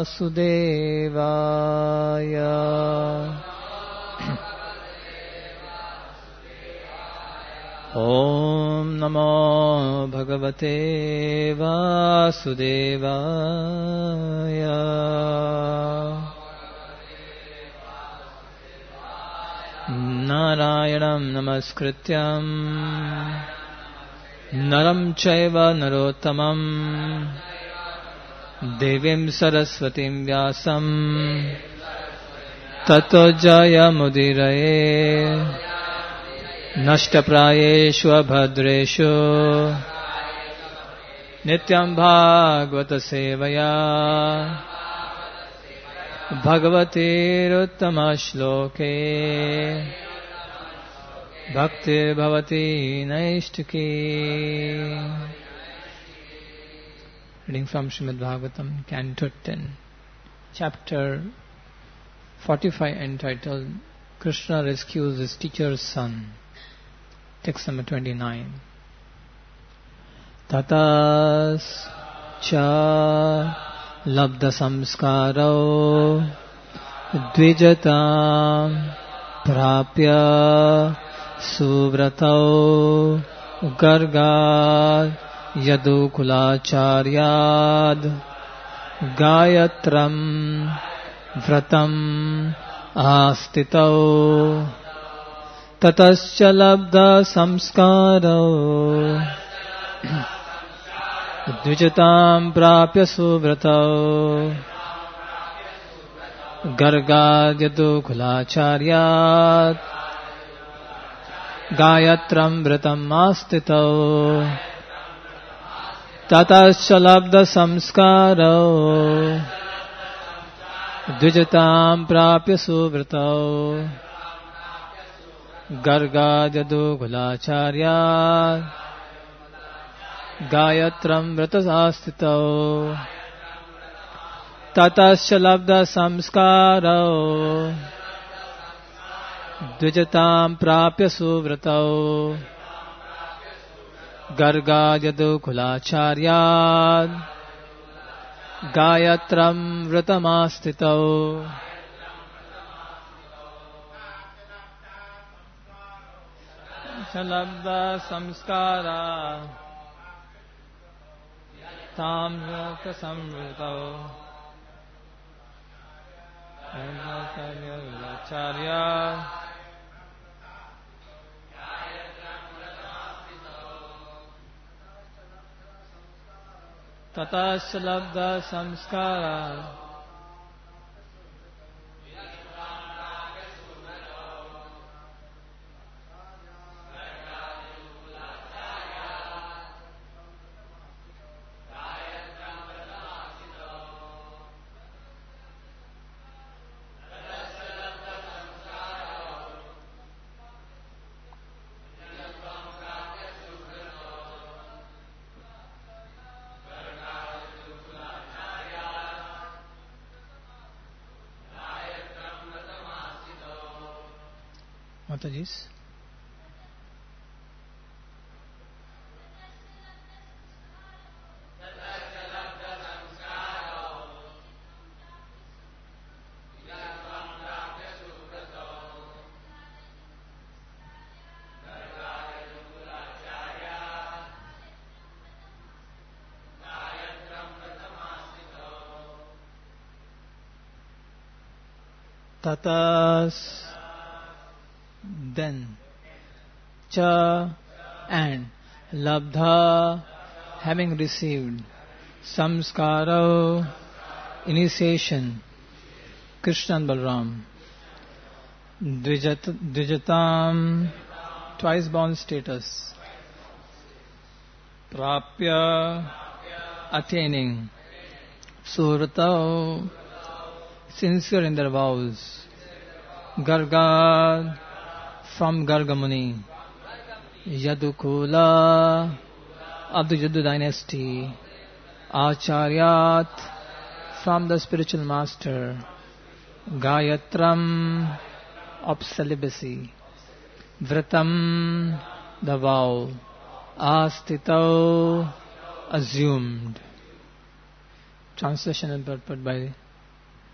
Vasudevaya. Om Namo Bhagavate Vasudevaya. Narayanam Namaskrityam Naram Chaiva Narottamam Devim Saraswatim Vyasam Tato Jayamudiraye Nashtaprayeshu Abhadreshu Nityam Bhagavata Sevaya Bhagavatir Uttama Shloke Bhaktir Bhavati Naishtaki. Reading from Srimad Bhagavatam, Canto 10, Chapter 45, entitled Krishna Rescues His Teacher's Son. Text number 29. Tatas cha labda samskaro dvijatam prapya suvratau gargad yadukulacharyad gayatram vratam astitau tatascha labda samskaro dvijatam prapya suvratau gargad yadukulacharyad gayatram vratam astitau tatascha labda samskaro dvijatam prapya suvratau gargad yadukulacharyad gayatram vratam astitau tatascha labda samskaro dvijatam prapya suvratau gargad yadukulacharyad gayatram vratam astitau. Labda samskara tam vrata samvritau acharya tatascha labda samskara Matajis. Tatas, then, cha, and, labdha, having received, samskara, initiation, Krishna and Balram, dvijatam, twice born status, prapya, attaining, surata, sincere in their vows, Gargad, from Gargamuni, Yadukula, of the Yadu dynasty, Acharyat, from the spiritual master, Gayatram, of celibacy, Vratam, the vow, Astitau, assumed. Translation and purport by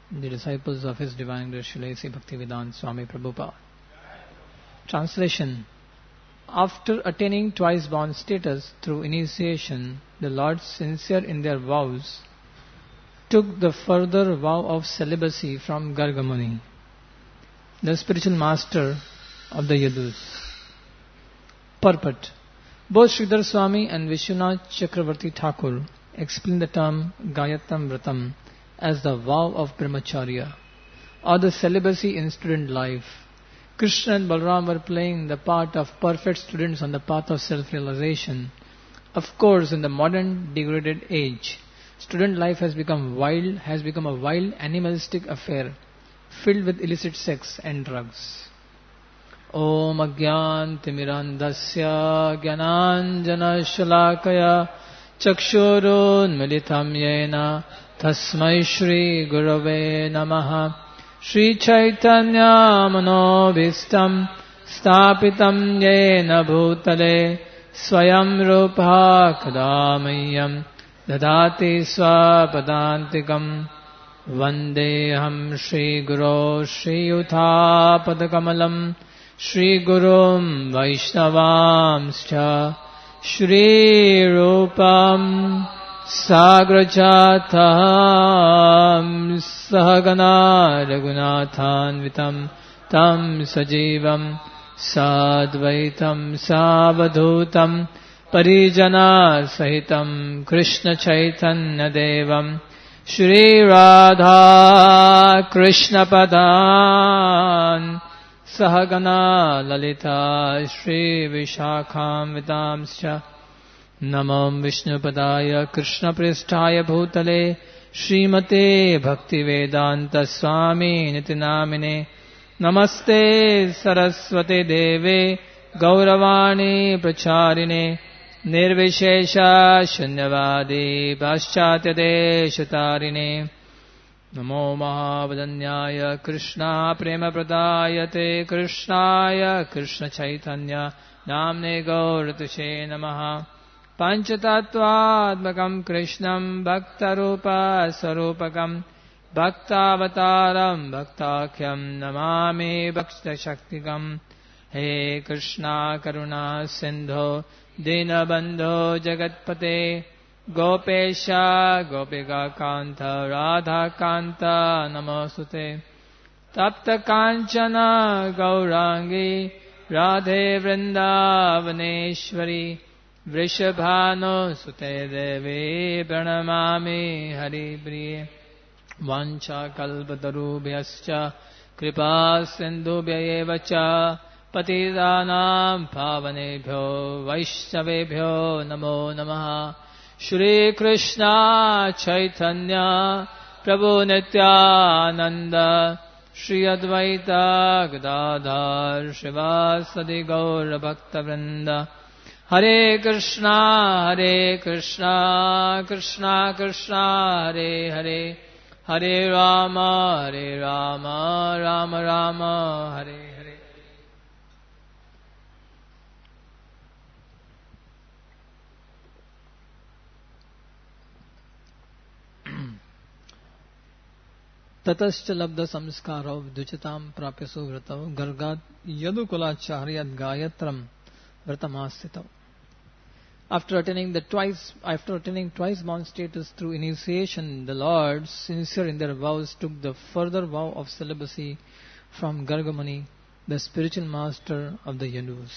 the disciples of His Divine Grace Srila A.C. Bhaktivedanta Swami Prabhupada. Translation. After attaining twice-born status through initiation, the Lords, sincere in their vows, took the further vow of celibacy from Garga Muni, the spiritual master of the Yadus. Purport. Both Sridhar Swami and Vishwanath Chakravarti Thakur explain the term Gayatam Vratam as the vow of Brahmacharya, or the celibacy in student life. Krishna and Balram were playing the part of perfect students on the path of self-realization. Of course, in the modern degraded age, student life has become a wild animalistic affair filled with illicit sex and drugs. Om Agyantimirandasya Gyananjana Shalakaya Chakshurunmilitam Yena Tasmai Shri Gurave Namaha Shri Chaitanya Manobhistam Stapitam Yena Bhutale Swayam Rupa Kadamayam Dadati Swapadantikam Vandeham Shri Guru Shri Yutha Padakamalam Shri Gurum Vaishnavamscha Shri Rupam Sagrajatam Sahagana Raghunathanvitam Tam Sajivam Sadvaitam Savadhutam Parijana Sahitam Krishna Chaitanya Devam Shri Radha Krishna Padan Sahagana Lalita Shri Vishakham Vidamscha Namam Vishnu Padaya Krishna Pristaya Bhutale Srimate Bhaktivedanta Swami Nitinamine Namaste Saraswate Deve Gauravani Pracharine Nirvishesha Shunyavadi Paschatya Deshatarine Namo Mahavadanyaya Krishna Prema Pradayate Krishnaya Krishna Chaitanya Namne Gauratushe Namaha Panchatattvaatmakam Krishnam Bhaktarupa Sarupakam Bhaktavataram Bhaktakyam Namami Bhakta Shaktikam He Krishna Karuna Sindho Dinabandho Jagatpate Gopesha Gopika Kanta Radha Kanta Namosute Tapta Kanchana Gaurangi Radhe Vrindavaneshwari Vrishabhano Sute Devi Pranamami Hari Priye Vancha Kalpatarubhyascha Kripa Sindhubhyayevacha Patidanam Pavanebhyo Vaishnavebhyo Namo Namaha Shri Krishna Chaitanya Prabhu Nityananda Shri Advaita Gadadhar Srivasadi Gaura Bhakta Vrinda Hare Krishna Krishna Krishna Hare Hare Hare Rama Rama Rama Hare Hare. ततश्च लब्ध संस्कारो विदुचितां प्राप्य सुव्रतौ गर्गात् यदुकुलाचार्यात् गायत्रं व्रतमास्थितौ. After attaining twice-born status through initiation, the Lords, sincere in their vows, took the further vow of celibacy from Garga Muni, the spiritual master of the Yadus.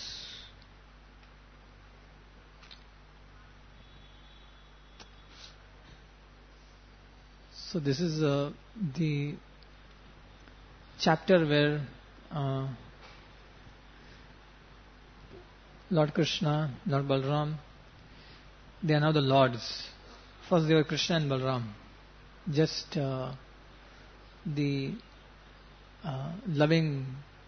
So this is the chapter where Lord Krishna, Lord Balram, they are now the Lords. First they were Krishna and Balram, just the loving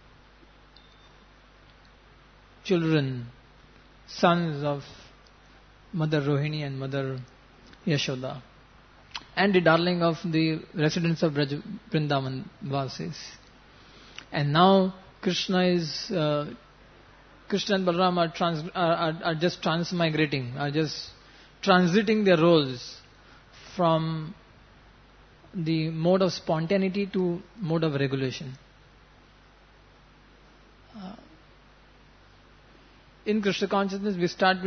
children, sons of Mother Rohini and Mother Yashoda, and the darling of the residents of Vrindavan Vasis. And now Krishna and Balram are just transmigrating, are just transiting their roles from the mode of spontaneity to mode of regulation. In Krishna consciousness, we start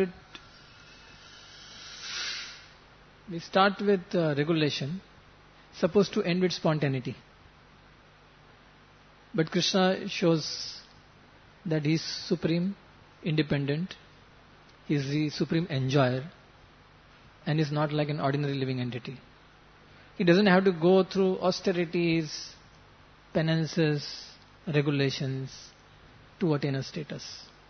with regulation, supposed to end with spontaneity. But Krishna shows that he is supreme, independent, he is the supreme enjoyer, and is not like an ordinary living entity. He doesn't have to go through austerities, penances, regulations to attain a status.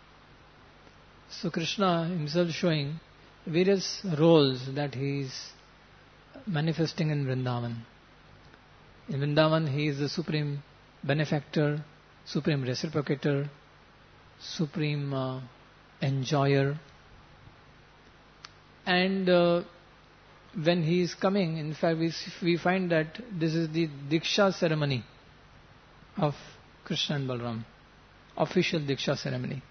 So Krishna himself showing various roles that he is manifesting in Vrindavan. In Vrindavan he is the supreme benefactor, supreme reciprocator, supreme enjoyer. And when he is coming, in fact we find that this is the Diksha ceremony of Krishna and Balram, official Diksha ceremony.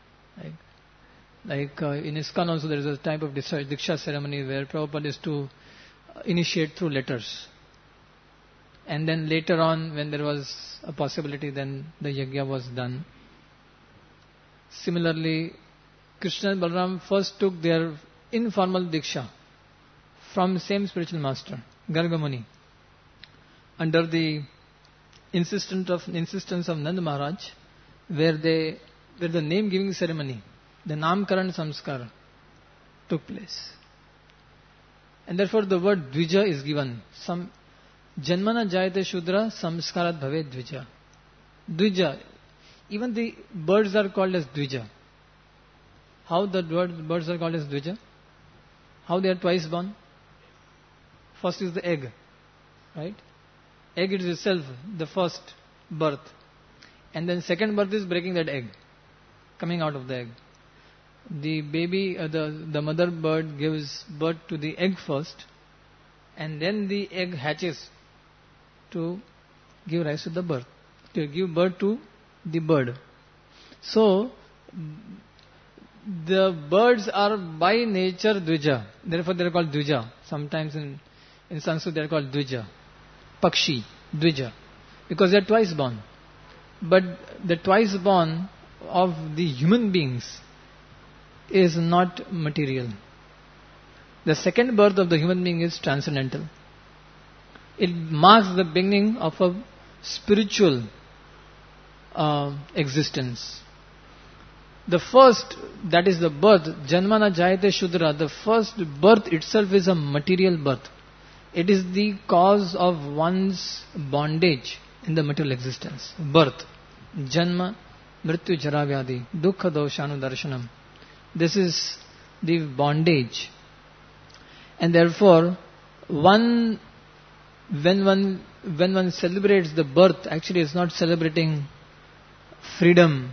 Like in ISKCON also there is a type of Diksha ceremony where Prabhupada is to initiate through letters. And then later on, when there was a possibility, then the yajna was done. Similarly, Krishna and Balram first took their informal Diksha from same spiritual master, Garga Muni, under the insistence of Nand Maharaj, where the name giving ceremony, the Namkaran Samskar took place. And therefore the word Dvija is given. Some Janmana Jayate Shudra Samskarat Bhave Dvija. Dvija. Even the birds are called as Dvija. How the birds are called as Dvija? How they are twice born? First is the egg. Right? Egg is itself the first birth. And then second birth is breaking that egg. Coming out of the egg. The baby, the mother bird gives birth to the egg first, and then the egg hatches to give rise to the birth, to give birth to the bird. So, the birds are by nature Dvija, therefore they are called Dvija. Sometimes in Sanskrit they are called Dvija, Pakshi, Dvija, because they are twice born. But the twice born of the human beings is not material. The second birth of the human being is transcendental. It marks the beginning of a spiritual existence. The first, that is the birth, Janmana Jayate Shudra, the first birth itself is a material birth. It is the cause of one's bondage in the material existence. Birth. Janma, Mrityu Jara Vyadi, Dukkha Doshanu Darshanam. This is the bondage. And therefore, when one celebrates the birth, actually it's not celebrating freedom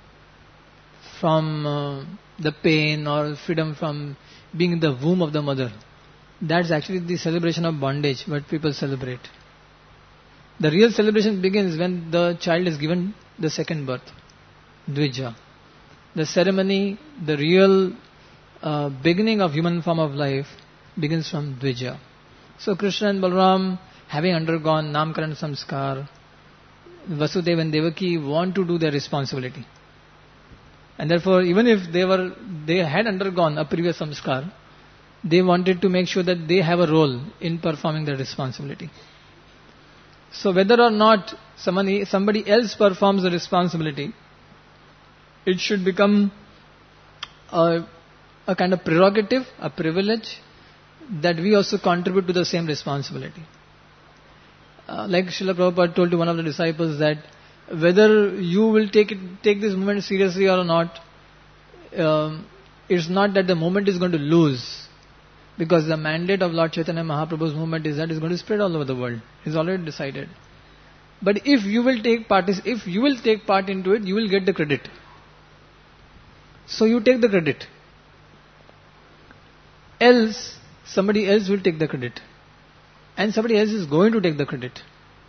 from the pain or freedom from being in the womb of the mother. That's actually the celebration of bondage, what people celebrate. The real celebration begins when the child is given the second birth, Dvija. The ceremony, the real beginning of human form of life begins from Dvija. So Krishna and Balram, having undergone Namkaran Samskar, Vasudeva and Devaki want to do their responsibility. And therefore, even if they had undergone a previous Samskar, they wanted to make sure that they have a role in performing their responsibility. So whether or not somebody else performs the responsibility, it should become a kind of prerogative, a privilege, that we also contribute to the same responsibility. Like Srila Prabhupada told to one of the disciples that whether you will take this movement seriously or not, it's not that the movement is going to lose, because the mandate of Lord Chaitanya Mahaprabhu's movement is that it's going to spread all over the world. It's already decided. But if you will take part into it, you will get the credit. So you take the credit. Else, somebody else will take the credit. And somebody else is going to take the credit.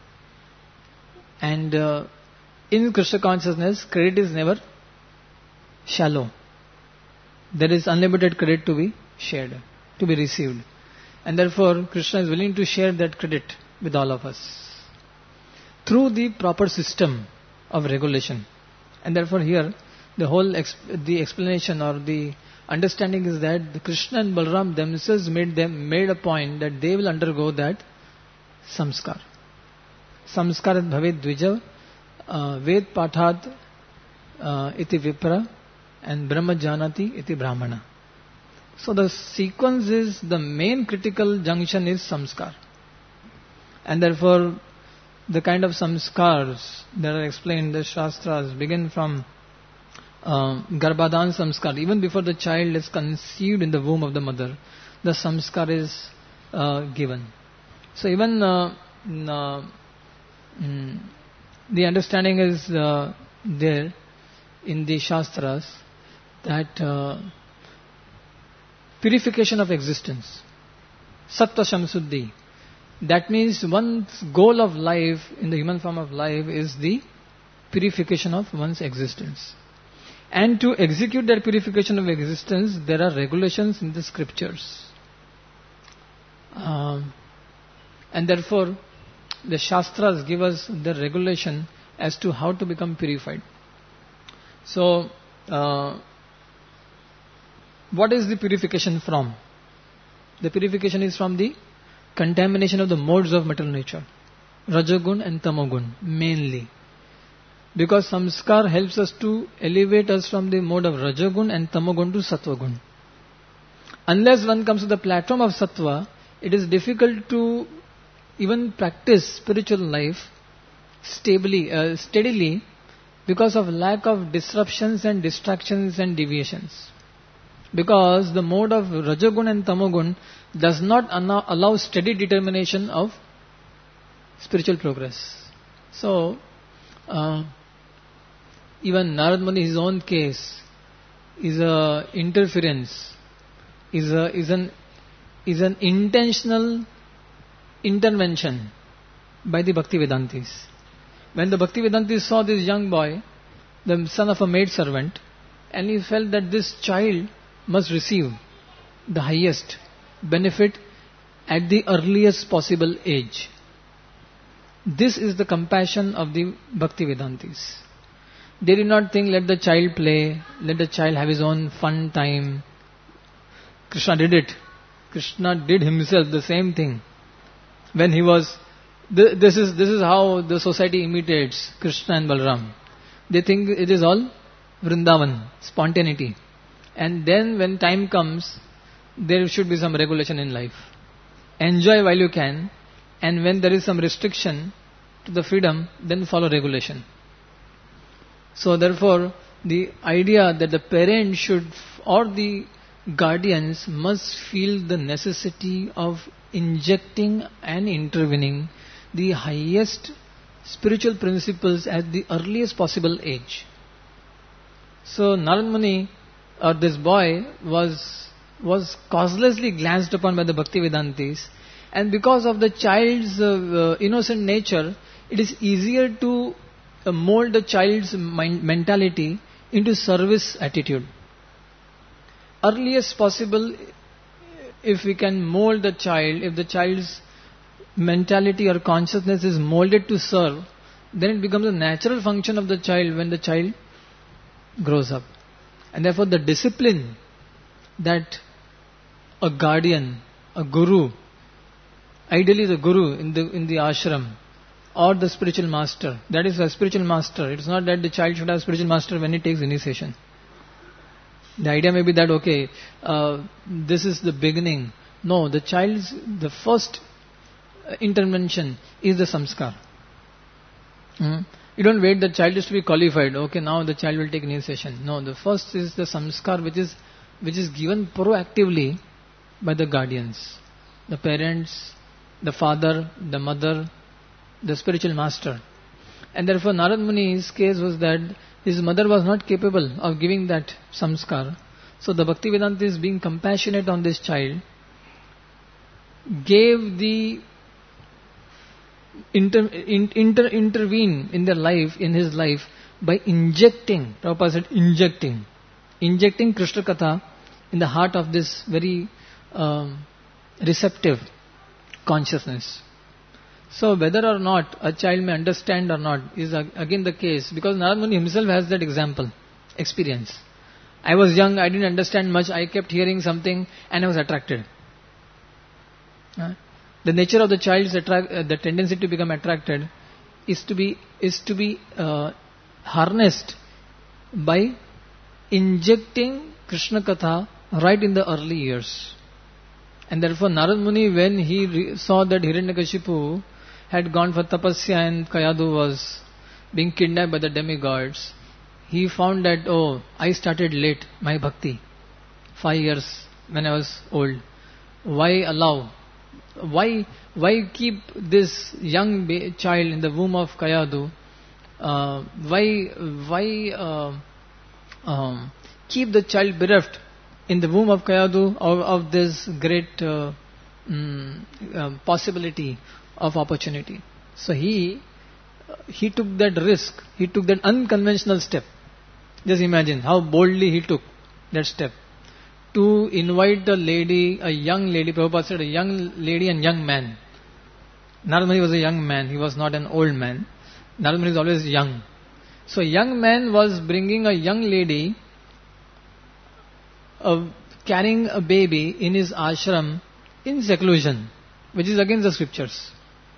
And in Krishna consciousness, credit is never shallow. There is unlimited credit to be shared, to be received. And therefore, Krishna is willing to share that credit with all of us through the proper system of regulation. And therefore here the whole the explanation or the understanding is that the Krishna and Balram themselves made a point that they will undergo that samskar. Samskarat bhavet dvija ved pathat iti vipra and brahma janati iti brahmana. So the sequence is, the main critical junction is samskar. And therefore the kind of samskars that are explained in the Shastras begin from Garbhadan samskar. Even before the child is conceived in the womb of the mother, the samskar is given. So even the understanding is there in the Shastras that purification of existence, Sattva Shamsuddhi. That means one's goal of life in the human form of life is the purification of one's existence. And to execute that purification of existence, there are regulations in the scriptures. And therefore, the Shastras give us the regulation as to how to become purified. So, what is the purification from? The purification is from the contamination of the modes of material nature, Rajagun and Tamogun mainly. Because samskar helps us to elevate us from the mode of Rajagun and Tamogun to Sattvagun. Unless one comes to the platform of Sattva, it is difficult to even practice spiritual life steadily because of lack of disruptions and distractions and deviations. Because the mode of Rajagun and Tamogun does not allow steady determination of spiritual progress. So, even Narad Muni, his own case, is a interference, is an intentional intervention by the Bhaktivedantis. When the Bhaktivedantis saw this young boy, the son of a maid servant, and he felt that this child must receive the highest benefit at the earliest possible age. This is the compassion of the Bhaktivedantis. They did not think, let the child play, let the child have his own fun time. Krishna did it. Krishna did himself the same thing. When he was, this is how the society imitates Krishna and Balram. They think it is all Vrindavan, spontaneity. And then when time comes, there should be some regulation in life. Enjoy while you can, and when there is some restriction to the freedom, then follow regulation. So therefore, the idea that the parent should, or the guardians must feel the necessity of injecting and intervening the highest spiritual principles at the earliest possible age. So Narad Muni, or this boy, was causelessly glanced upon by the Bhaktivedantis, and because of the child's innocent nature, it is easier to mold the child's mentality into service attitude. Earliest possible, if we can mold the child, if the child's mentality or consciousness is molded to serve, then it becomes a natural function of the child when the child grows up. And therefore the discipline that a guardian, a guru, ideally the guru in the ashram, or the spiritual master, that is a spiritual master. It's not that the child should have spiritual master when he takes initiation. The idea may be that, okay, this is the beginning. No, the first intervention is the samskar. You don't wait the child is to be qualified. Okay, now the child will take initiation. No, the first is the samskar which is given proactively by the guardians, the parents, the father, the mother, the spiritual master. And therefore Narad Muni's case was that his mother was not capable of giving that samskar. So the Bhaktivedantis, being compassionate on this child, gave the intervene in their life, in his life, by injecting, Prabhupada said injecting Krishna Katha in the heart of this very receptive consciousness. So whether or not a child may understand or not is again the case, because Narad Muni himself has that example, experience. I was young, I didn't understand much, I kept hearing something and I was attracted. The nature of the child's the tendency to become attracted is to be harnessed by injecting Krishna Katha right in the early years. And therefore Narad Muni, when he saw that Hiranyakashipu had gone for tapasya and Kayadu was being kidnapped by the demigods, he found that, oh, I started late my bhakti, 5 years when I was old. Why allow? Why keep this young child in the womb of Kayadu? Why keep the child bereft in the womb of Kayadu of this great possibility of opportunity? So he took that risk. He took that unconventional step. Just imagine how boldly he took that step to invite a young lady. Prabhupada said a young lady and young man. Narad Muni was a young man. He was not an old man. Narad Muni is always young. So a young man was bringing a young lady, carrying a baby in his ashram in seclusion, which is against the scriptures.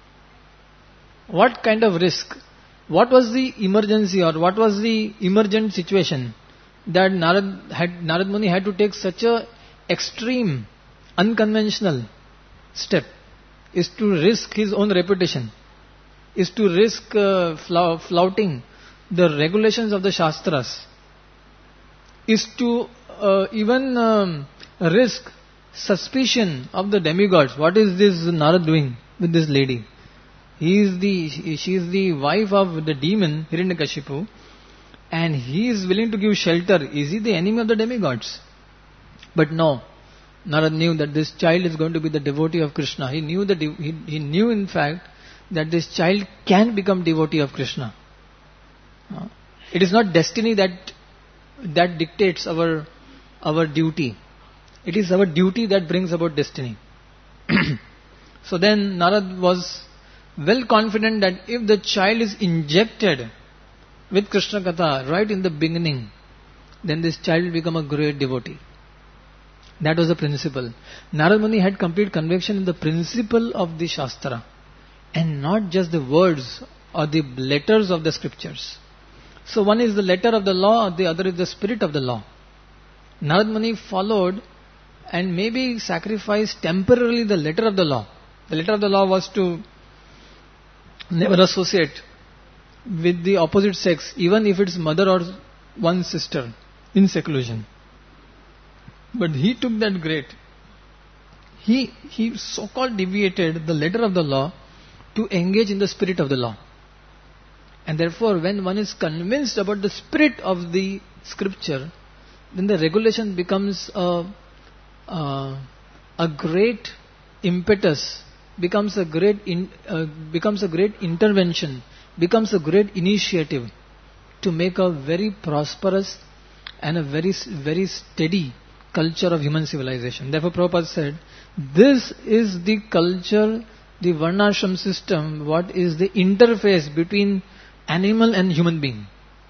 What kind of risk? What was the emergency or what was the emergent situation that Narad Muni had to take such a extreme, unconventional step? Is to risk his own reputation, is to risk flouting the regulations of the Shastras, is to even risk suspicion of the demigods. What is this Narad doing with this lady? She is the wife of the demon Hiranyakashipu, and he is willing to give shelter. Is he the enemy of the demigods? But no, Narad knew that this child is going to be the devotee of Krishna. He knew that he knew in fact that this child can become devotee of Krishna. It is not destiny that dictates our duty. It is our duty that brings about destiny. So then Narad was well confident that if the child is injected with Krishna Katha right in the beginning, then this child will become a great devotee. That was the principle. Narad Muni had complete conviction in the principle of the Shastra and not just the words or the letters of the scriptures. So one is the letter of the law, the other is the spirit of the law. Narad Muni followed and maybe sacrificed temporarily the letter of the law. The letter of the law was to never associate with the opposite sex, even if it's mother or one sister in seclusion. But he took that great. He so-called deviated the letter of the law to engage in the spirit of the law. And therefore, when one is convinced about the spirit of the scripture, then the regulation becomes a great impetus, becomes a great intervention, becomes a great initiative to make a very prosperous and a very, very steady culture of human civilization. Therefore Prabhupada said, this is the culture, the Varnashram system, what is the interface between animal and human being.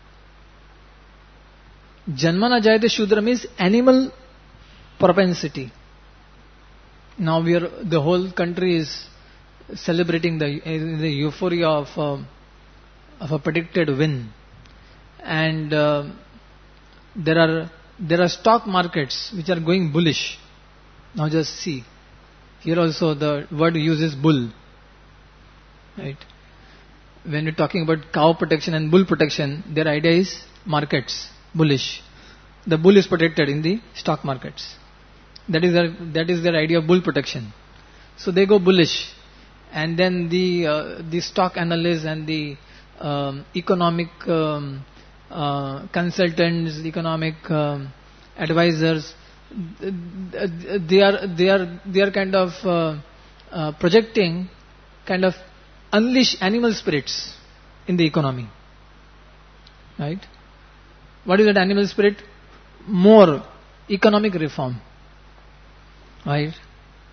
Janmana Jayate Shudram is animal propensity. Now the whole country is celebrating the euphoria of a predicted win, and there are stock markets which are going bullish. Now just see, here also the word used is bull, right? When we're talking about cow protection and bull protection, their idea is markets, bullish. The bull is protected in the stock markets. That is their idea of bull protection. So they go bullish, and then the stock analysts and the economic consultants, economic advisors, they are kind of projecting, kind of unleash animal spirits in the economy, right? What is that animal spirit? More economic reform, right?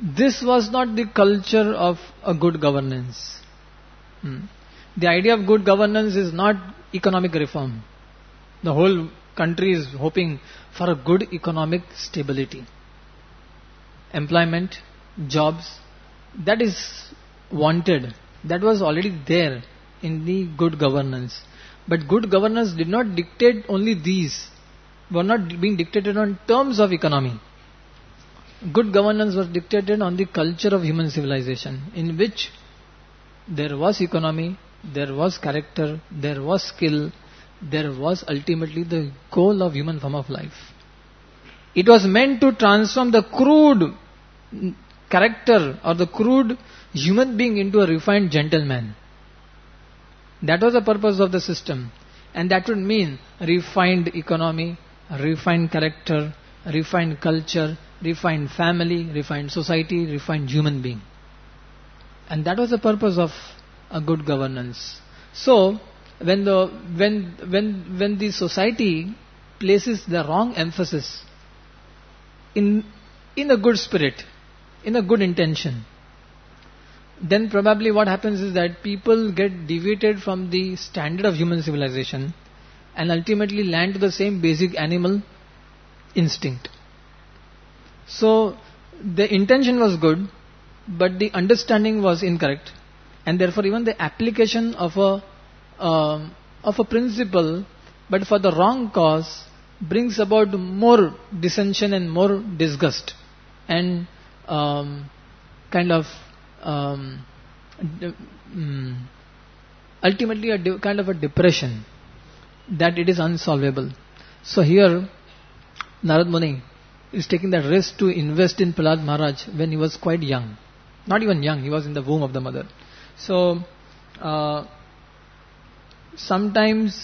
this was not the culture of a good governance. The idea of good governance is not economic reform. The whole country is hoping for a good economic stability. Employment, jobs, that is wanted. That was already there in the good governance. But good governance did not dictate only these, were not being dictated on terms of economy. Good governance was dictated on the culture of human civilization, in which there was economy, there was character, there was skill, there was ultimately the goal of human form of life. It was meant to transform the crude character or the crude human being into a refined gentleman. That was the purpose of the system. And that would mean refined economy, refined character, refined culture, refined family, refined society, refined human being. And that was the purpose of a good governance. So, when the society places the wrong emphasis in a good spirit, in a good intention, then probably what happens is that people get deviated from the standard of human civilization and ultimately land to the same basic animal instinct. So the intention was good, but the understanding was incorrect, and therefore even the application of a principle, but for the wrong cause, brings about more dissension and more disgust and ultimately a kind of a depression, that it is unsolvable. So here Narad Muni is taking that risk to invest in Prahlad Maharaj when he was quite young. Not even young, he was in the womb of the mother. So sometimes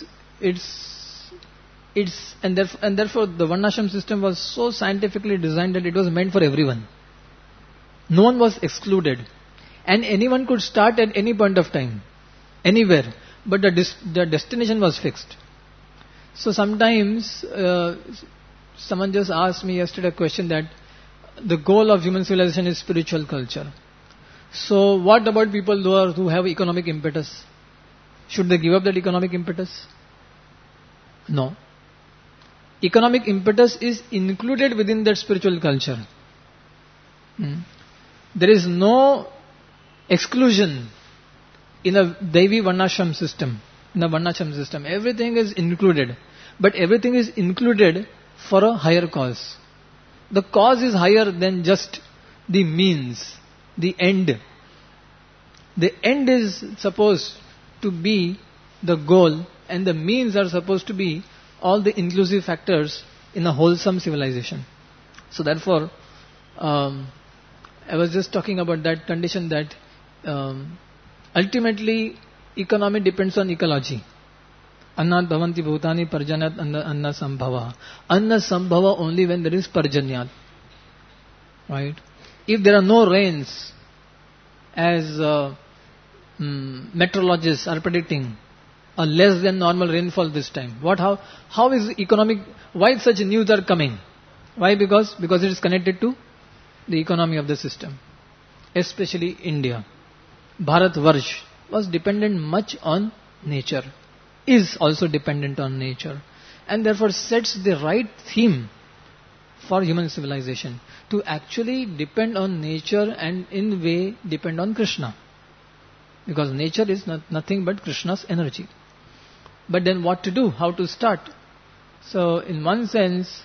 and therefore the Varnashram system was so scientifically designed that it was meant for everyone. No one was excluded, and anyone could start at any point of time, anywhere, but the destination was fixed. So sometimes someone just asked me yesterday a question that the goal of human civilization is spiritual culture. So what about people who have economic impetus? Should they give up that economic impetus? No. Economic impetus is included within that spiritual culture. There is no exclusion in a Devi Varnashram system. In a Varnashram system, everything is included. But everything is included for a higher cause. The cause is higher than just the means, the end. The end is supposed to be the goal, and the means are supposed to be all the inclusive factors in a wholesome civilization. So therefore, I was just talking about that condition that ultimately economy depends on ecology. Annat bhavanti bhutani parjanat anna sambhava. Anna sambhava only when there is parjanyat. Right? If there are no rains, as meteorologists are predicting, a less than normal rainfall this time. How is economic, why such news are coming? Why? Because it is connected to the economy of the system. Especially India. Bharatvarsh was dependent much on nature, is also dependent on nature, and therefore sets the right theme for human civilization, to actually depend on nature and in way depend on Krishna. Because nature is nothing but Krishna's energy. But then what to do? How to start? So in one sense,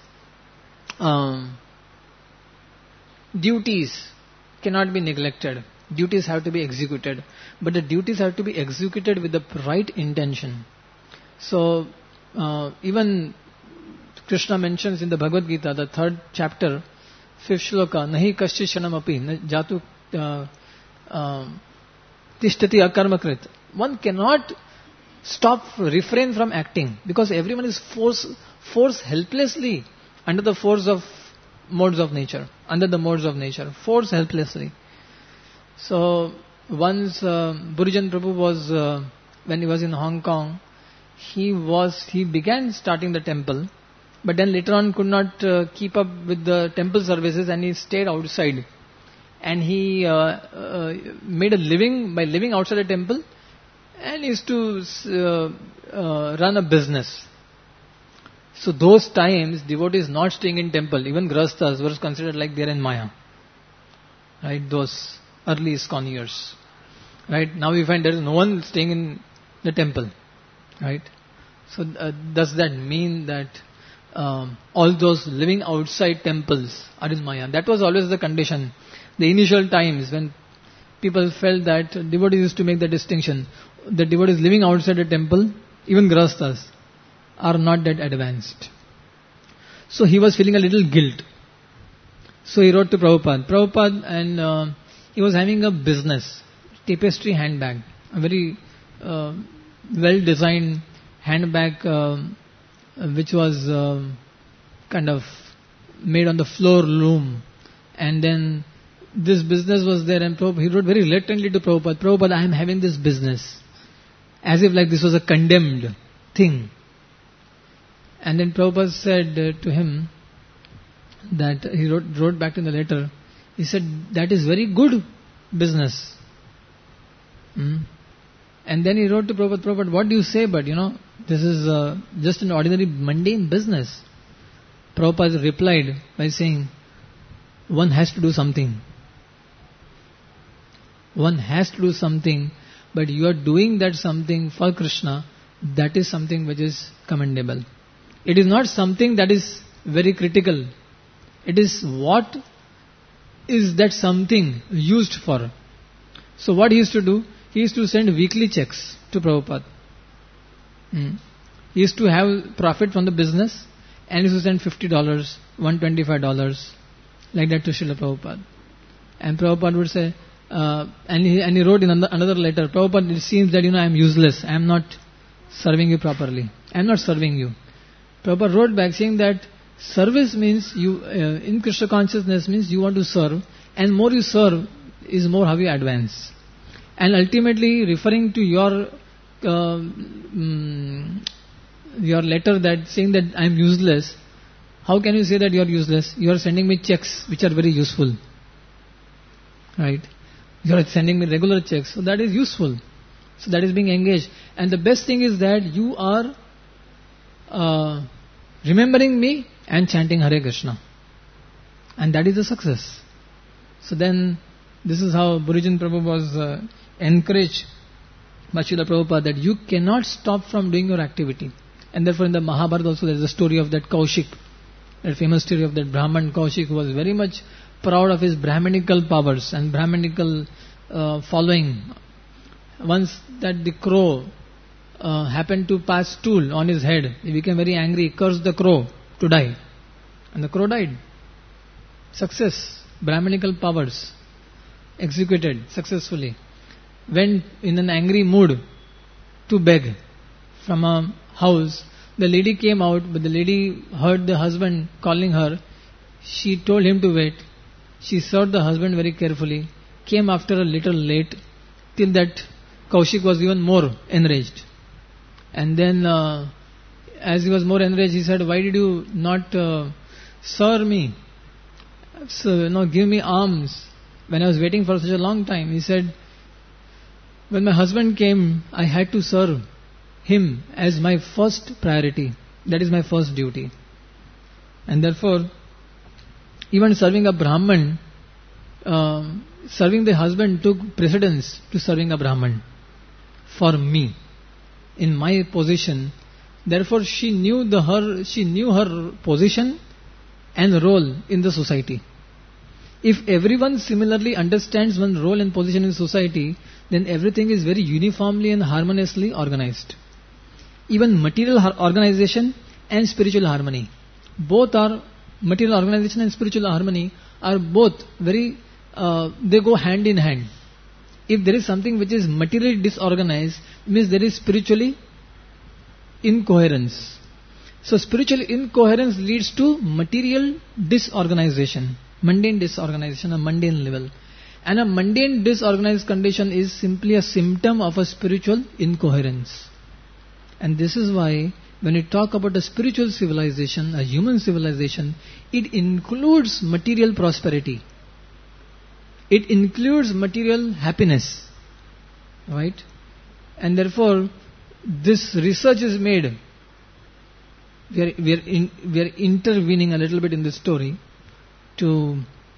duties cannot be neglected. Duties have to be executed. But the duties have to be executed with the right intention. So even Krishna mentions in the Bhagavad Gita, the 3rd chapter, 5th shloka, nahi kaschit shanam api jatu tishtati akarmakrit. One cannot refrain from acting, because everyone is forced helplessly under the force of modes of nature, forced helplessly. So once Burijan Prabhu was, when he was in Hong Kong, he began starting the temple, but then later on could not keep up with the temple services, and he stayed outside. and he made a living by living outside a temple, and used to run a business. So those times, devotees not staying in temple, even grahasthas were considered like they are in Maya. Right, those early ISKCON years. Right, now we find there is no one staying in the temple. Right, so does that mean that all those living outside temples are in Maya? That was always the condition. The initial times when people felt that devotees used to make the distinction, the devotees living outside a temple, even grahasthas, are not that advanced. So he was feeling a little guilt. So he wrote to Prabhupada, and he was having a business, tapestry handbag, a very well-designed handbag, which was kind of made on the floor loom. And then this business was there, and he wrote very reluctantly to Prabhupada, I am having this business. As if like this was a condemned thing. And then Prabhupada said to him that he wrote back in the letter, he said, that is very good business. And then he wrote to Prabhupada, what do you say, but this is just an ordinary mundane business. Prabhupada replied by saying, one has to do something. One has to do something, but you are doing that something for Krishna, that is something which is commendable. It is not something that is very critical. It is what is that something used for. So what he used to do, he used to send weekly checks to Prabhupada. He used to have profit from the business, and he used to send $50, $125, like that to Srila Prabhupada. And Prabhupada would say, and he wrote in another letter, Prabhupada, it seems that I am useless, I am not serving you properly, I am not serving you. Prabhupada wrote back saying that service means you, in Krishna consciousness means you want to serve, and more you serve is more how you advance. And ultimately referring to your letter that saying that I am useless, how can you say that you are useless? You are sending me checks which are very useful. Right? You are sending me regular checks, so that is useful. So that is being engaged. And the best thing is that you are remembering me and chanting Hare Krishna. And that is the success. So then, this is how Burijan Prabhu was encouraged by Srila Prabhupada, that you cannot stop from doing your activity. And therefore in the Mahabharata also there is a story of that Kaushik, that famous story of that Brahman Kaushik, who was very much proud of his Brahmanical powers and Brahmanical following. Once that the crow happened to pass stool on his head, he became very angry, cursed the crow to die. And the crow died. Success, Brahmanical powers executed successfully. Went in an angry mood to beg from a house. The lady came out, but the lady heard the husband calling her. She told him to wait. She served the husband very carefully, came after a little late, till that Kaushik was even more enraged. And then as he was more enraged, he said, why did you not serve me? So, give me alms when I was waiting for such a long time. He said, when my husband came, I had to serve him as my first priority. That is my first duty. And therefore, even serving a Brahman, serving the husband took precedence to serving a Brahman. For me, in my position, therefore she knew her position and role in the society. If everyone similarly understands one's role and position in society, then everything is very uniformly and harmoniously organized. Even material organization and spiritual harmony, both are material organization and spiritual harmony are both very, they go hand in hand. If there is something which is materially disorganized, means there is spiritually incoherence. So spiritual incoherence leads to material disorganization, mundane disorganization, a mundane level. And a mundane disorganized condition is simply a symptom of a spiritual incoherence. And this is why when we talk about a spiritual civilization, a human civilization, it includes material prosperity. it includes material happiness. Right? And therefore, this research is made. We are intervening a little bit in this story to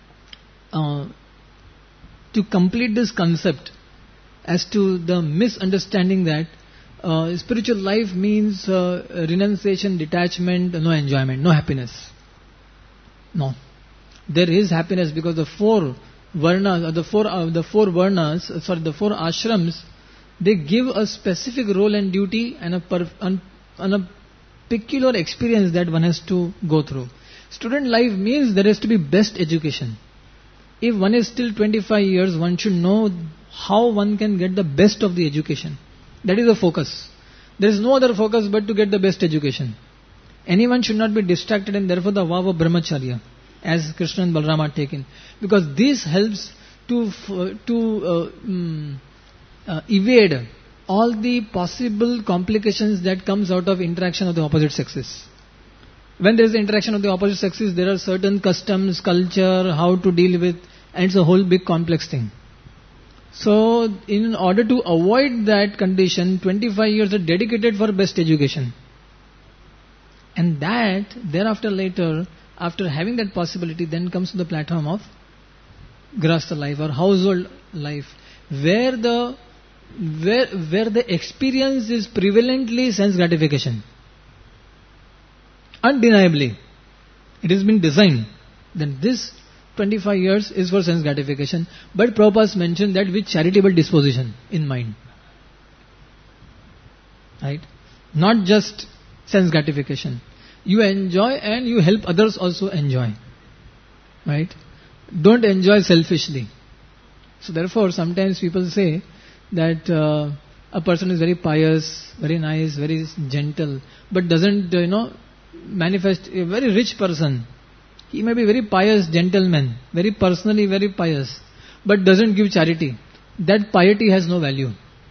complete this concept as to the misunderstanding that spiritual life means renunciation, detachment, no enjoyment, no happiness. No, there is happiness because the four varnas, or the four ashrams, they give a specific role and duty and a peculiar experience that one has to go through. Student life means there has to be best education. If one is still 25 years, one should know how one can get the best of the education. That is the focus. There is no other focus but to get the best education. Anyone should not be distracted, and therefore the vow of brahmacharya, as Krishna and Balram are taken. Because this helps to evade all the possible complications that comes out of interaction of the opposite sexes. When there is the interaction of the opposite sexes, there are certain customs, culture, how to deal with, and it's a whole big complex thing. So, in order to avoid that condition, 25 years are dedicated for best education. And that, thereafter later, after having that possibility, then comes to the platform of grahastha life or household life, where the experience is prevalently sense gratification. Undeniably, it has been designed that this 25 years is for sense gratification, but Prabhupada mentioned that with charitable disposition in mind. Right? Not just sense gratification. You enjoy and you help others also enjoy. Right? Don't enjoy selfishly. So therefore, sometimes people say that a person is very pious, very nice, very gentle, but doesn't, manifest a very rich person. He may be very pious gentleman, very personally very pious, but doesn't give charity. That piety has no value.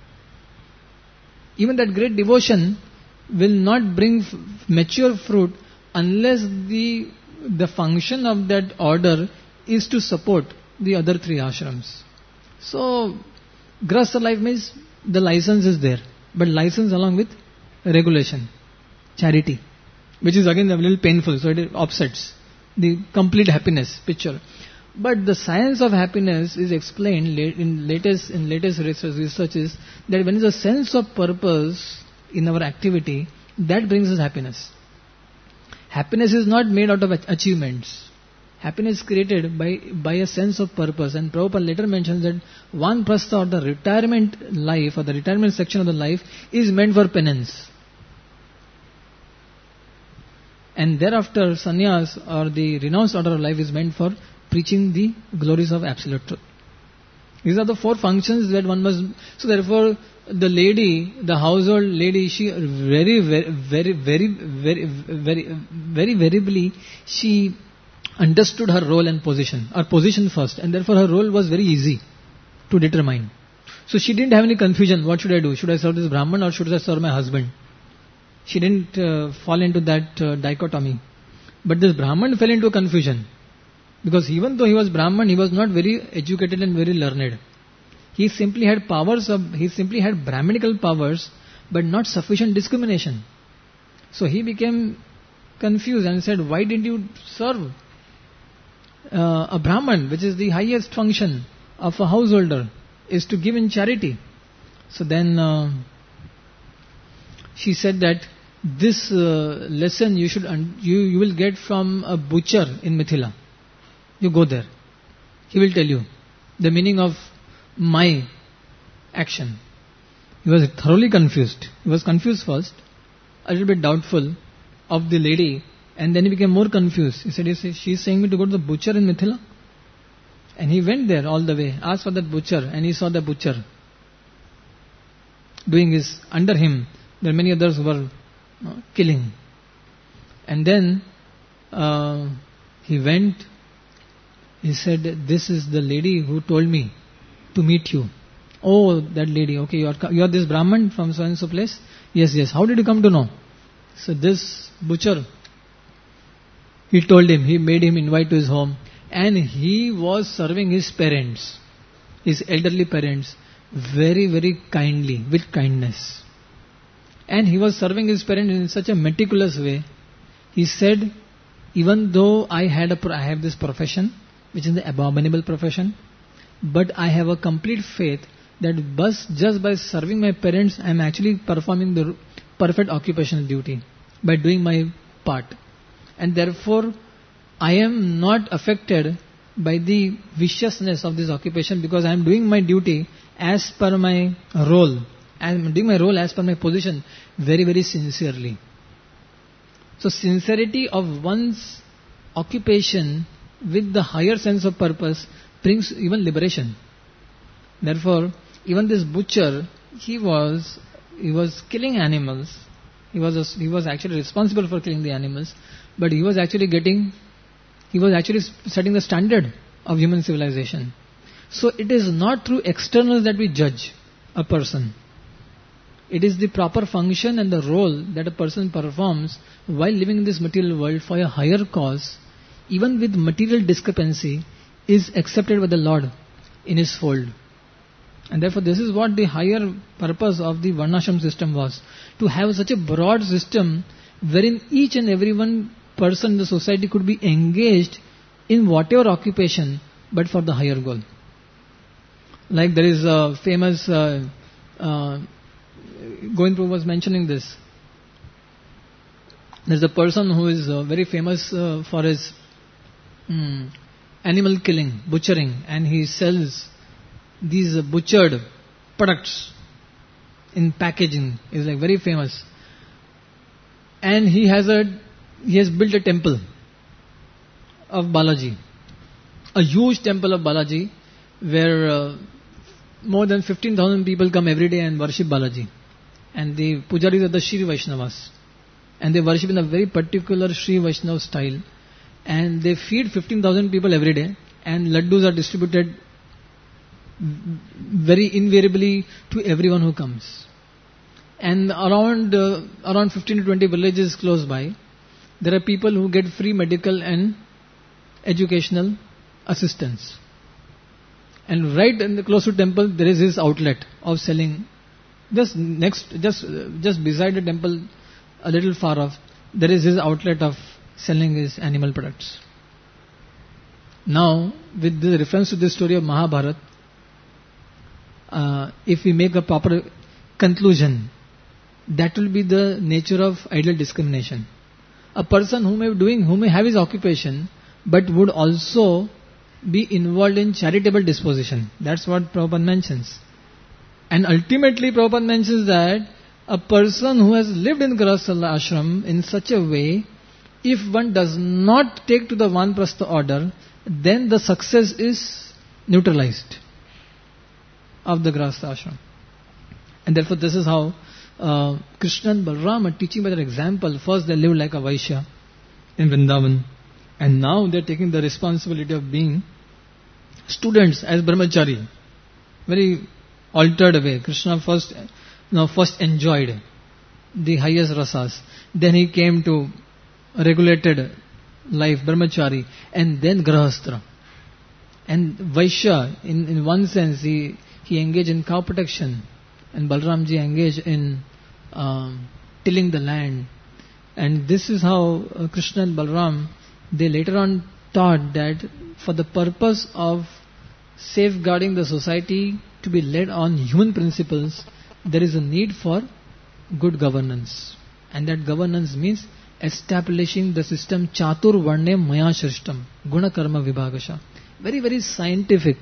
Even that great devotion will not bring mature fruit unless the function of that order is to support the other three ashrams. So, grahastha life means the license is there, but license along with regulation, charity, which is again a little painful, so it offsets the complete happiness picture. But the science of happiness is explained in latest researches that when there is a sense of purpose in our activity, that brings us happiness. Happiness is not made out of achievements. Happiness is created by a sense of purpose. And Prabhupada later mentions that Vanprastha, or the retirement life, or the retirement section of the life, is meant for penance. And thereafter, sannyas, or the renounced order of life, is meant for preaching the glories of absolute truth. These are the four functions that one must. So therefore, the lady, the household lady, she variably, she understood her role and position, or position first, and therefore her role was very easy to determine. So she didn't have any confusion. What should I do? Should I serve this Brahman or should I serve my husband? She didn't fall into that dichotomy. But this Brahman fell into confusion. Because even though he was Brahman, he was not very educated and very learned. He simply had Brahminical powers, but not sufficient discrimination. So he became confused and said, why did you serve a Brahman, which is the highest function of a householder, is to give in charity. So then she said that this lesson you will get from a butcher in Mithila. You go there. He will tell you the meaning of my action. He was thoroughly confused. He was confused first, a little bit doubtful of the lady, and then he became more confused. He said, she's saying me to go to the butcher in Mithila? And he went there all the way, asked for that butcher, and he saw the butcher doing his, under him, there are many others who were killing. And then he went, he said, this is the lady who told me to meet you. Oh, that lady, okay, you are this Brahman from so and so place? Yes. How did you come to know? So this butcher, he told him, he made him invite to his home, and he was serving his parents, his elderly parents, very, very kindly, with kindness. And he was serving his parents in such a meticulous way. He said, even though I have this profession, which is the abominable profession, but I have a complete faith that just by serving my parents, I am actually performing the perfect occupational duty by doing my part. And therefore, I am not affected by the viciousness of this occupation because I am doing my duty as per my role. I am doing my role as per my position very, very sincerely. So sincerity of one's occupation with the higher sense of purpose brings even liberation. Therefore, even this butcher, he was killing animals. He was actually responsible for killing the animals, but he was actually setting the standard of human civilization. So it is not through externals that we judge a person. It is the proper function and the role that a person performs while living in this material world for a higher cause, even with material discrepancy, is accepted by the Lord in His fold. And therefore this is what the higher purpose of the Varnashram system was, to have such a broad system wherein each and every one person in the society could be engaged in whatever occupation, but for the higher goal. Like there is a famous, Govind was mentioning this. There's a person who is very famous for his animal killing, butchering, and he sells these butchered products in packaging. He's like very famous. And he has built a temple of Balaji, a huge temple of Balaji, where more than 15,000 people come every day and worship Balaji. And the pujaris are the Shri Vaishnavas, and they worship in a very particular Shri Vaishnava style, and they feed 15,000 people every day, and laddus are distributed very invariably to everyone who comes. And around 15 to 20 villages close by, there are people who get free medical and educational assistance. And right in the close to temple, there is his outlet of selling. Just beside the temple, a little far off, there is his outlet of selling his animal products. Now, with the reference to this story of Mahabharata, if we make a proper conclusion, that will be the nature of ideal discrimination. A person who may have his occupation, but would also be involved in charitable disposition. That's what Prabhupada mentions. And ultimately Prabhupada mentions that a person who has lived in Grahastha ashram in such a way, if one does not take to the Vanaprastha order, then the success is neutralized of the Grahastha ashram. And therefore this is how Krishna and Balram are teaching by their example. First they lived like a Vaishya in Vrindavan, and now they are taking the responsibility of being students as brahmachari. Very altered way. Krishna first enjoyed the highest rasas. Then he came to regulated life, brahmachari, and then grahastra. And Vaishya, in one sense, he engaged in cow protection, and Balramji engaged in tilling the land. And this is how Krishna and Balram, they later on taught that for the purpose of safeguarding the society to be led on human principles, there is a need for good governance. And that governance means establishing the system Chatur Varne Maya Shrishtam, Guna Karma Vibhagasha. Very, very scientific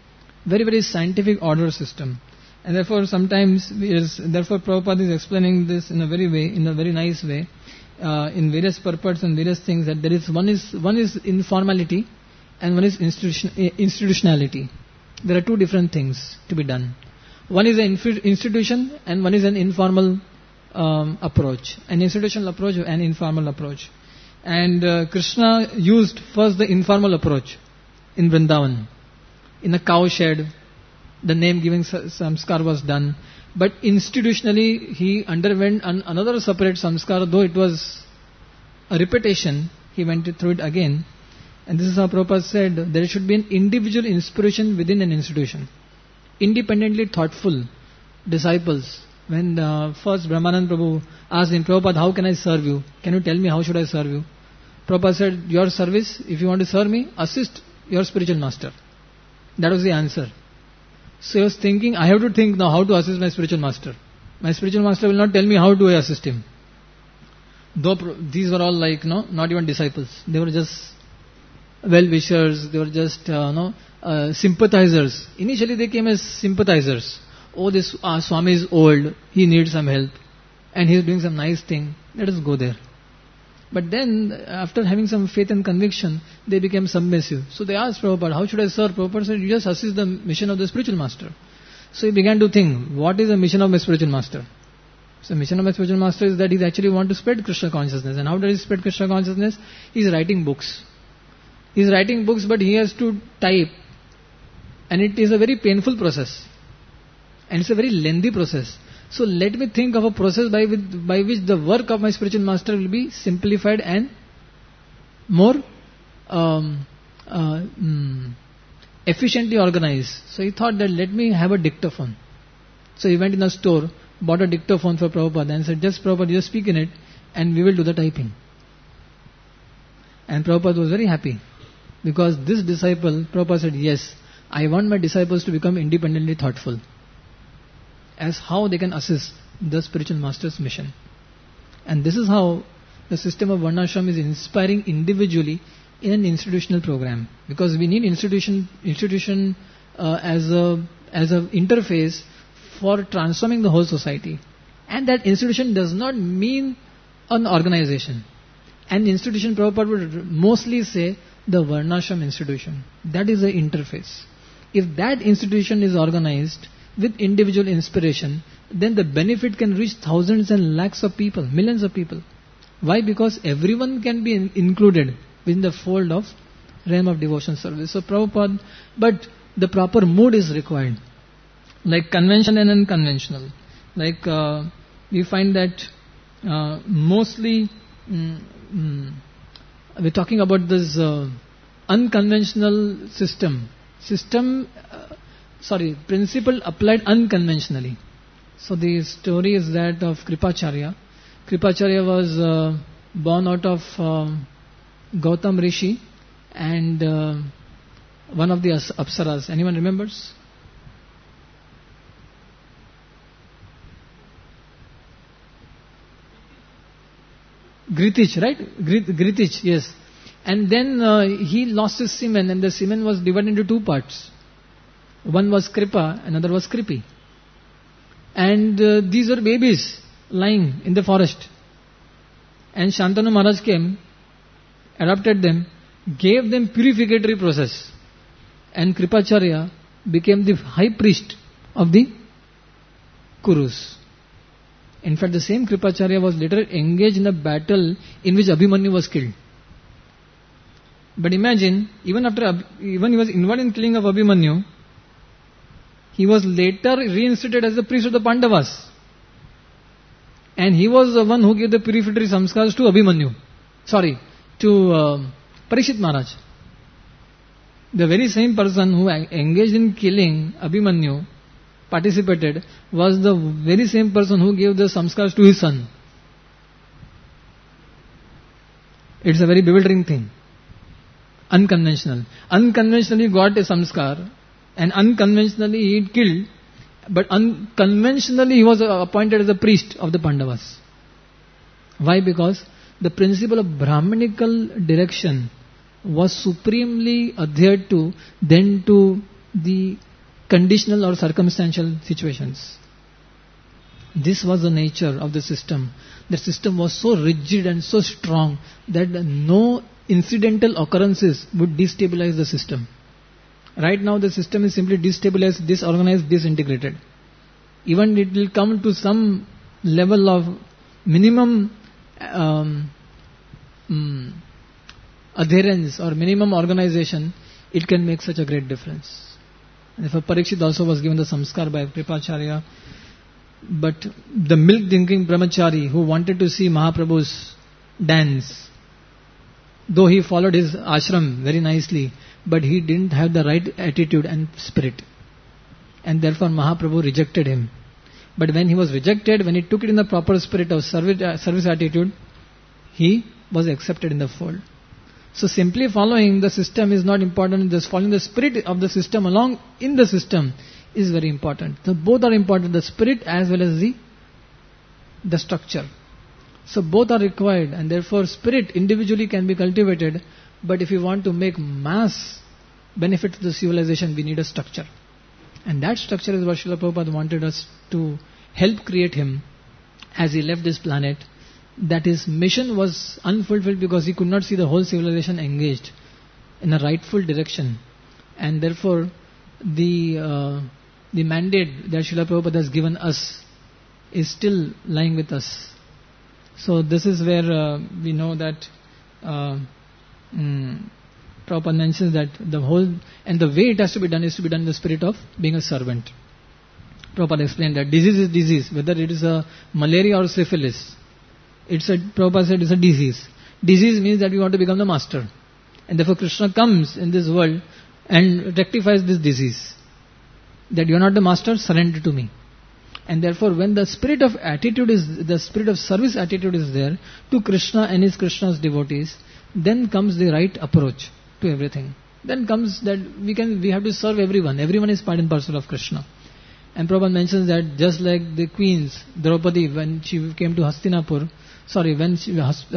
order system. And therefore therefore Prabhupada is explaining this in a very nice way, in various purports and various things, that there is one is informality and one is institutionality. There are two different things to be done. One is an institution and one is an informal approach. An institutional approach and informal approach. And Krishna used first the informal approach in Vrindavan. In a cow shed, the name giving samskar was done. But institutionally, he underwent another separate samskar, though it was a repetition. He went through it again. And this is how Prabhupada said, there should be an individual inspiration within an institution. Independently thoughtful disciples. When first Brahmanand Prabhu asked him, Prabhupada, how can I serve you? Can you tell me how should I serve you? Prabhupada said, your service, if you want to serve me, assist your spiritual master. That was the answer. So he was thinking, I have to think now how to assist my spiritual master. My spiritual master will not tell me how do I assist him. Though these were all like, not even disciples. They were just well-wishers, they were just, sympathizers. Initially they came as sympathizers. Oh, this Swami is old, he needs some help. And he is doing some nice thing, let us go there. But then, after having some faith and conviction, they became submissive. So they asked Prabhupada, how should I serve? Prabhupada said, you just assist the mission of the spiritual master. So he began to think, what is the mission of my spiritual master? So the mission of my spiritual master is that he actually wants to spread Krishna consciousness. And how does he spread Krishna consciousness? He is writing books. He is writing books, but he has to type. And it is a very painful process. And it's a very lengthy process. So let me think of a process by which the work of my spiritual master will be simplified and more efficiently organized. So he thought that let me have a dictaphone. So he went in a store, bought a dictaphone for Prabhupada and said, just Prabhupada, just speak in it and we will do the typing. And Prabhupada was very happy because this disciple, Prabhupada said, yes, I want my disciples to become independently thoughtful as how they can assist the spiritual master's mission. And this is how the system of Varnashram is inspiring individually in an institutional program. Because we need institution as a interface for transforming the whole society. And that institution does not mean an organization. An institution, Prabhupada would mostly say the Varnashram institution. That is the interface. If that institution is organized with individual inspiration, then the benefit can reach thousands and lakhs of people, millions of people. Why? Because everyone can be included within the fold of realm of devotion service. So Prabhupada, but the proper mood is required. Like conventional and unconventional. Like we find that mostly we're talking about this unconventional principle applied unconventionally. So the story is that of Kripacharya. Kripacharya was born out of Gautam Rishi and one of the Apsaras. Anyone remembers? Gritich, right? Gritich, yes. And then he lost his semen and the semen was divided into two parts. One was Kripa, another was Kripi. And these were babies lying in the forest. And Shantanu Maharaj came, adopted them, gave them purificatory process. And Kripacharya became the high priest of the Kurus. In fact, the same Kripacharya was later engaged in a battle in which Abhimanyu was killed. But imagine, even he was involved in killing of Abhimanyu, he was later reinstated as the priest of the Pandavas. And he was the one who gave the purificatory samskars to Parikshit Maharaj. The very same person who engaged in killing Abhimanyu, participated, was the very same person who gave the samskars to his son. It's a very bewildering thing. Unconventional. Unconventionally got a samskar and unconventionally he killed, but unconventionally he was appointed as a priest of the Pandavas. Why? Because the principle of Brahmanical direction was supremely adhered to then to the conditional or circumstantial situations. This was the nature of the system. The system was so rigid and so strong that no incidental occurrences would destabilize the system. Right now the system is simply destabilized, disorganized, disintegrated. Even it will come to some level of minimum adherence or minimum organization, it can make such a great difference. And if Parikshit also was given the samskar by Kripacharya, but the milk drinking brahmachari who wanted to see Mahaprabhu's dance, though he followed his ashram very nicely, but he didn't have the right attitude and spirit. And therefore Mahaprabhu rejected him. But when he was rejected, when he took it in the proper spirit of service attitude, he was accepted in the fold. So simply following the system is not important, just following the spirit of the system along in the system is very important. So both are important, the spirit as well as the structure. So both are required, and therefore spirit individually can be cultivated, but if you want to make mass benefit to the civilization, we need a structure. And that structure is what Srila Prabhupada wanted us to help create him as he left this planet. That his mission was unfulfilled because he could not see the whole civilization engaged in a rightful direction. And therefore the mandate that Srila Prabhupada has given us is still lying with us. So this is where we know that Prabhupada mentions that the whole, and the way it has to be done is to be done in the spirit of being a servant. Prabhupada explained that disease is disease, whether it is a malaria or syphilis. Prabhupada said it's a disease. Disease means that we want to become the master. And therefore Krishna comes in this world and rectifies this disease. That you are not the master, surrender to me. And therefore when the spirit of service attitude is there to Krishna and Krishna's devotees, then comes the right approach to everything. Then comes that we have to serve everyone. Everyone is part and parcel of Krishna. And Prabhupada mentions that just like the queens, Draupadi, when she came to Hastinapur, when she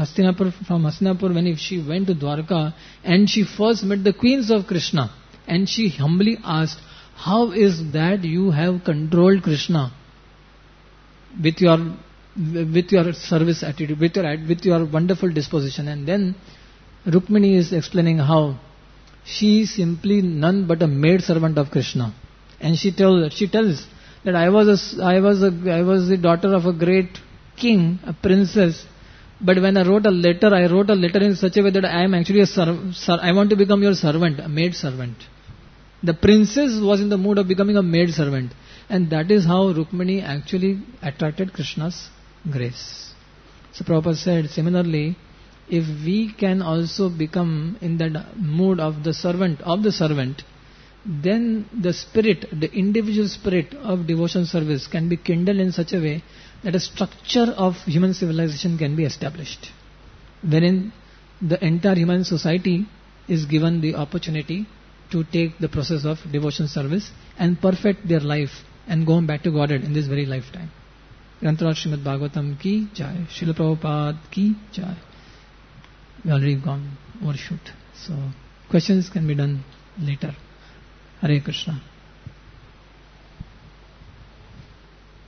went to Dwarka and she first met the queens of Krishna, and she humbly asked, how is that you have controlled Krishna with your service attitude, with your wonderful disposition? And then Rukmini is explaining how she is simply none but a maid servant of Krishna. And she tells that I was the daughter of a great king, a princess. But when I wrote a letter in such a way that I am actually I want to become your servant, a maid servant. The princess was in the mood of becoming a maid servant. And that is how Rukmini actually attracted Krishna's grace. So Prabhupada said, similarly, if we can also become in that mood of the servant, then the spirit, the individual spirit of devotion service can be kindled in such a way that a structure of human civilization can be established, wherein the entire human society is given the opportunity to take the process of devotion service and perfect their life and go back to Godhead in this very lifetime. Grantharaj Srimad Bhagavatam ki jai, Srila Prabhupada ki jai. We already gone overshoot, so questions can be done later. Hare Krishna.